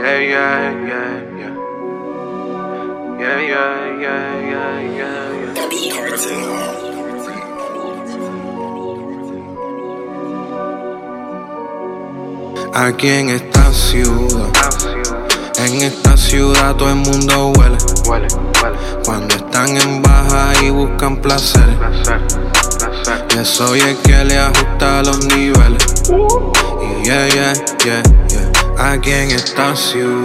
Yeah, yeah, yeah, yeah. Yeah, yeah, yeah, yeah, yeah, yeah. That beat hard as hell. Aquí en esta ciudad, todo el mundo huele. Cuando están en baja y buscan placeres. Yo soy el que le ajusta los niveles. Y yeah, yeah, yeah, yeah. Aquí en esta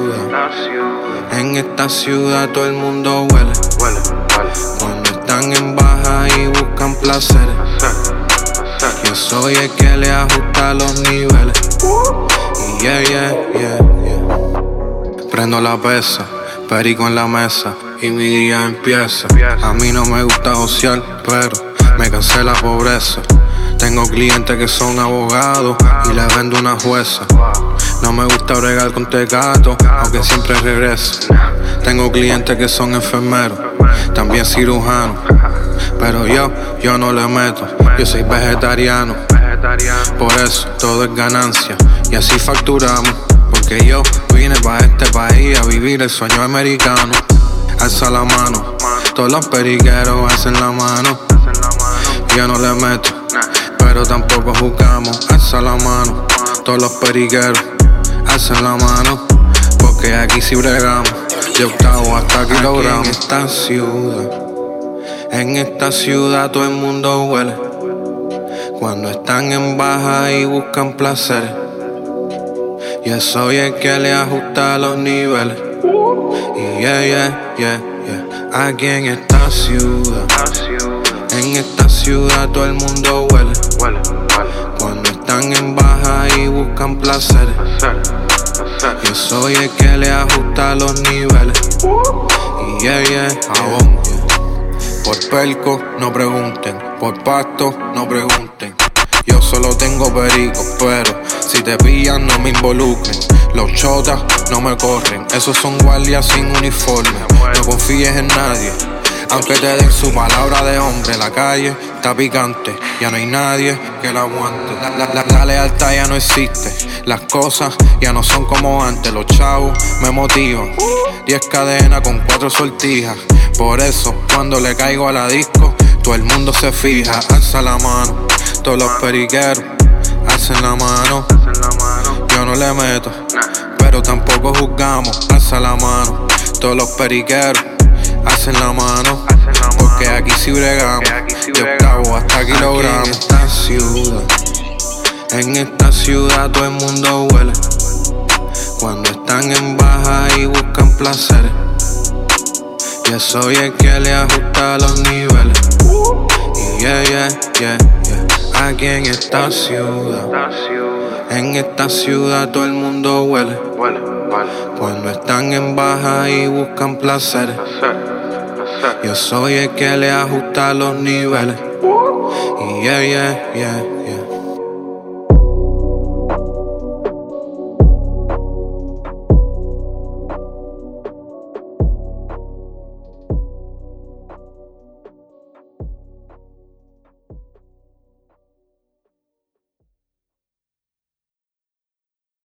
ciudad todo el mundo huele. Cuando están en baja y buscan placeres. Yo soy el que le ajusta los niveles. Y yeah, yeah, yeah, yeah. Prendo la pesa, perico en la mesa y mi día empieza. A mí no me gusta josear, pero me cansé la pobreza. Tengo clientes que son abogados y les vendo una jueza. No me gusta bregar con tecato, aunque siempre regreso. Tengo clientes que son enfermeros, también cirujanos. Pero yo no le meto, yo soy vegetariano. Por eso todo es ganancia y así facturamos. Porque yo vine pa' este país a vivir el sueño americano. Alza la mano, todos los periqueros hacen la mano. Yo no le meto, pero tampoco jugamos. Alza la mano, todos los periqueros hacen la mano. Porque aquí sí bregamos, de octavo hasta kilogramos. En esta ciudad todo el mundo huele. Cuando están en baja y buscan placeres. Yo soy el que le ajusta los niveles. Y yeah, yeah, yeah, yeah. Aquí en esta ciudad todo el mundo huele. Cuando están en baja y buscan placeres. Yo soy el que le ajusta los niveles. Y yeah, yeah, yeah. Por perco no pregunten, por pasto no pregunten. Yo solo tengo perico, pero si te pillan no me involucren. Los chotas no me corren, esos son guardias sin uniforme. No confíes en nadie, aunque te den su palabra de hombre. La calle está picante, ya no hay nadie que la aguante. La lealtad ya no existe, las cosas ya no son como antes. Los chavos me motivan, 10 cadenas con 4 sortijas. Por eso cuando le caigo a la disco, todo el mundo se fija. Alza la mano, todos los periqueros hacen la mano. Yo no le meto, pero tampoco juzgamos. Alza la mano, todos los periqueros hacen la mano. Porque aquí sí bregamos, de octavo hasta kilogramos. En esta ciudad todo el mundo huele. Cuando están en baja y buscan placeres. Yo soy el que le ajusta los niveles. Y yeah, yeah, yeah, yeah. Aquí en esta ciudad todo el mundo huele. Cuando están en baja y buscan placeres. Yo soy el que le ajusta los niveles. Y yeah, yeah, yeah, yeah.